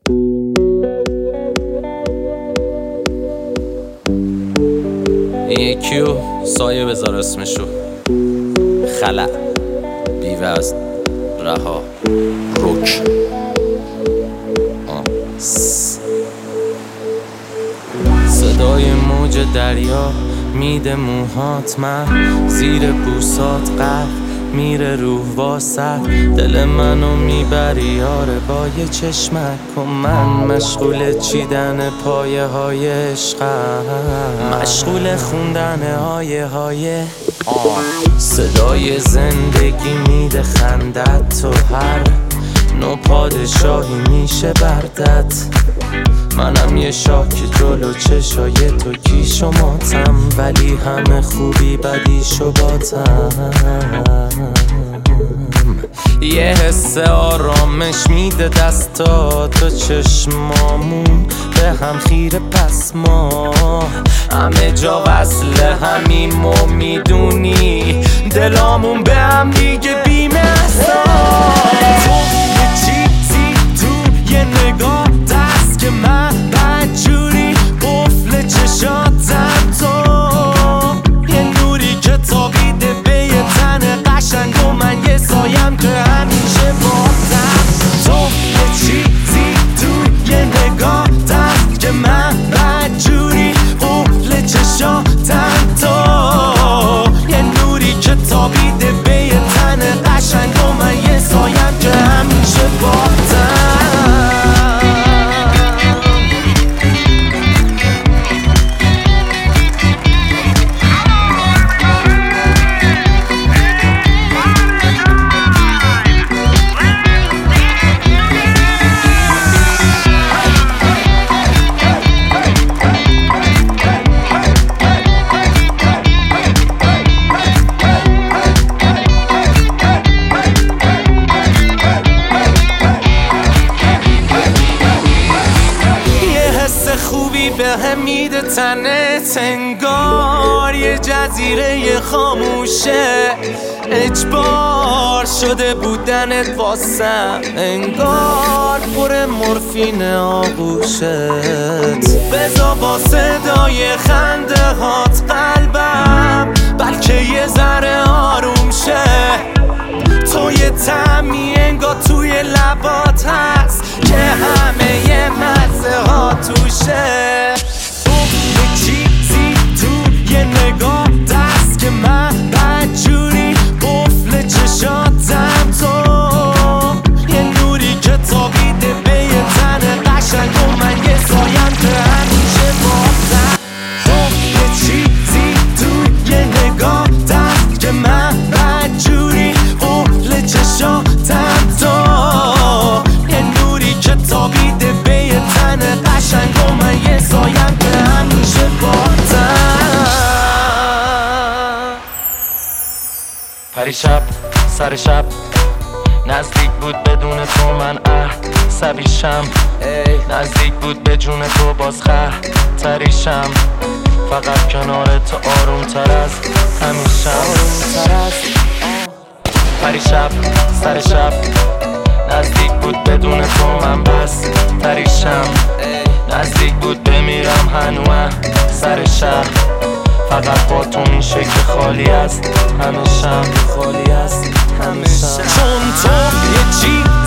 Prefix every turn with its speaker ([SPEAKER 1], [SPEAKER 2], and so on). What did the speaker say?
[SPEAKER 1] این یکیو سایه بذار اسمشو خلع بی‌وزن رها رک صدای موج دریا میده موهات من زیر بوسات غرق میره روح واسط دل منو میبری یاره با یه چشمک و من مشغول چیدن پایه های عشقم مشغول خوندن های صدای زندگی میده خندت تو هر نو پادشاهی میشه بردت منم یه شاه که جلو چشای تو کیش و ماتم ولی همه خوبی بدیش و باتم یه حس آرامش میده دستا تو چشمامون به هم خیره پس ما همه جا وصل همیم و میدونی دلامون به هم دیگه بی‌محصا تو یه چیزی تو یه نگاه دست که من بدجوری قفل چشاتم تو یه نوری که تابیده به یه تن قشنگ و من یه سایم که همیشه باتم تو یه چیزی تو یه نگاه دست که من بدجوری قفل چشاتم تو یه نوری که تابیده به یه تن قشنگ و من یه سایم که همیشه باتم خوبی به هم میده تنت انگار یه جزیره خاموشه اجبار شده بودنت واسم انگار پر مورفین آغوشت بذار با صدای خنده هات قلبم بلکه یه ذره آروم شه تو یه طعمی انگار توی لبات هست که همه یه مزه ها توشه تو یه چیزی تو یه نگاه دست که من بدجوری قفل چشاتم تو یه نوری که تابیده به یه تن قشنگ و من یه سایم که همیشه باتم تو یه چیزی تو یه نگاه دست که من بدجوری قفل چشاتم تو یه نوری که تابیده به یه تن قشنگ و من یه سایم که همیشه باتم
[SPEAKER 2] پریشب سر شب نزدیک بود بدون تو من عصبیشم نزدیک بود به جون تو باز خطریشم فقط کنار تو آروم تر از همیشم پریشب سر شب نزدیک بود بدون تو من بس پریشم نزدیک بود بمیرم هنوز سر شهر فقط با تو میشه که خالی است همیشم خالی است همیشم
[SPEAKER 1] چون تو یه چی